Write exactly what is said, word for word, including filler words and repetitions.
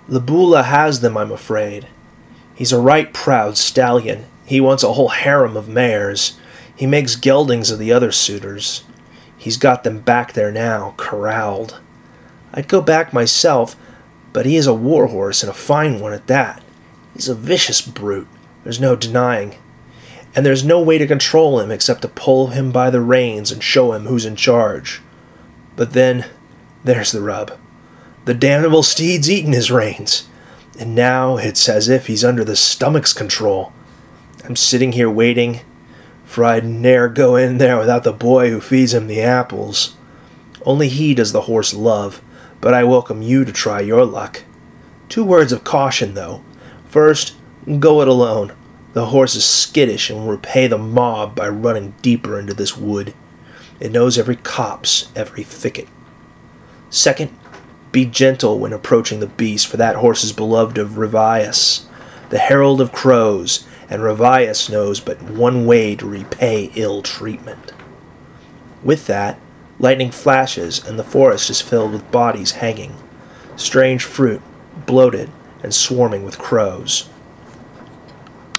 Libula has them, I'm afraid. He's a right proud stallion. He wants a whole harem of mares. He makes geldings of the other suitors. He's got them back there now, corralled. I'd go back myself, but he is a war horse, and a fine one at that. He's a vicious brute, there's no denying. And there's no way to control him except to pull him by the reins and show him who's in charge. But then, there's the rub. The damnable steed's eaten his reins, and now it's as if he's under the stomach's control. I'm sitting here waiting, for I'd ne'er go in there without the boy who feeds him the apples. Only he does the horse love, but I welcome you to try your luck. Two words of caution, though. First, go it alone. The horse is skittish and will repay the mob by running deeper into this wood. It knows every copse, every thicket. Second, be gentle when approaching the beast, for that horse is beloved of Revius, the herald of crows, and Revius knows but one way to repay ill treatment. With that, lightning flashes, and the forest is filled with bodies hanging, strange fruit, bloated and swarming with crows.